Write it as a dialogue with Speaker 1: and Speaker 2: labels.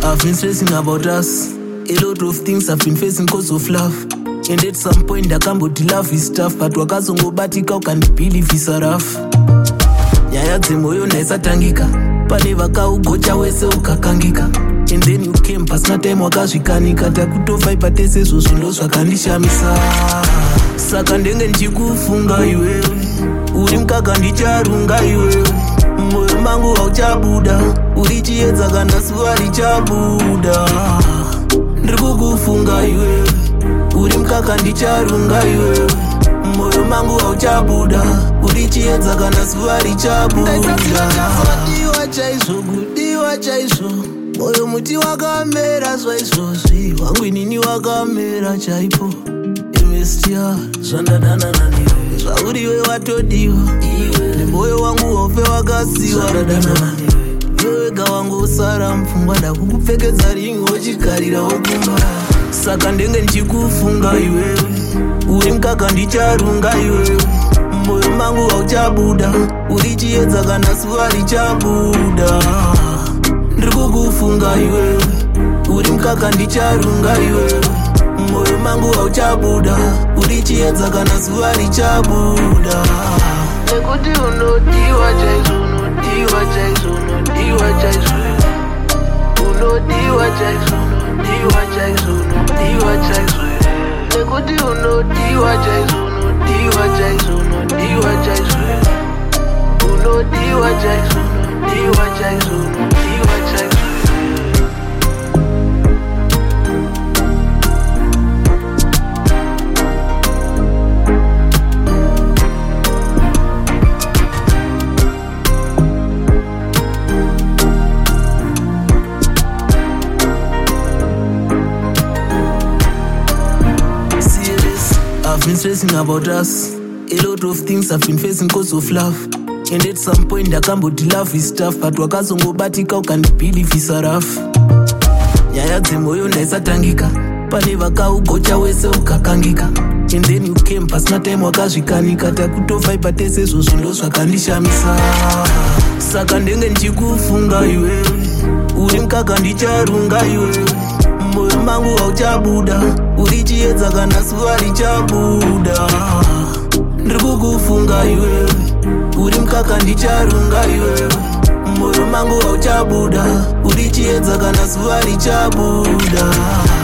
Speaker 1: I've been stressing about us. A lot of things I've been facing cause of love. And at some point akamboti love is tough, but wakazongobatika ukandibhilivhisa rough. Nyaya dzemoyo ndaisatangika, pane vakaugocha wese ukakangika. And then you came pasina time wakazvikanika, takutofaipa tese izvozvo ndo zvakandishamisa. Saka ndenge ndichikufunga iwewe, uri mukaka ndicharunga iwewe. Moyo mangu hauchabuda, uri chiedza kana zuva richabuda. Ndiri kukufunga iwewe, uri mukaka ndicharunga iwewe. Moyo mangu hauchabuda, uri chiedza kana zuva richabuda. Diwa chaizvo, kudiwa chaizvo, moyo muti wakamera zvaizvozvi, wangu inini wakamera chaipo. Investia zvandadanana newe, zvauriwe watodiwa, nemoyo wangu wofe wakasiwa. Zvandadanana newe, wega wangu usara mupfungwa, ndakukupfekedza ringi wochigarira wokumba. Saka ndenge ndichikufunga iwewe, uri mukaka ndicharunga iwewe. Moyo mangu hauchabuda, uri chiedza kana zuva richabuda. Ndiri kukufunga iwewe, uri mukaka ndicharunga iwewe. Moyo mangu hauchabuda, uri chiedza kana zuva richabuda. Nekuti unodiwa chaizvo, unodiwa chaizvo, unodiwa chaizvo. Unodiwa chaizvo, unodiwa chaizvo, unodiwa chaizvo. Nekuti unodiwa chaizvo, unodiwa chaizvo, unodiwa chaizvo. Unodiwa chaizvo, unodiwa chaizvo, unodiwa chaizvo. I've been stressing about us. A lot of things I've been facing cause of love. And at some point akamboti love is tough, but wakazongobatika ukandibhilivhisa rough. Nyaya dzemoyo ndaisatangika, pane vakaugocha wese ukakangika. And then you came pasina time wakazvikanika, takutofaipa tese izvozvo ndo zvakandishamisa. Saka ndenge ndichikufunga iwewe, uri mukaka ndicharunga iwewe. Moyo mangu hauchabuda, uri chiedza kana zuva richabuda. Ndiri kukufunga iwewe, uri mukaka ndicharunga iwewe. Moyo mangu hauchabuda, uri chiedza kana zuva richabuda.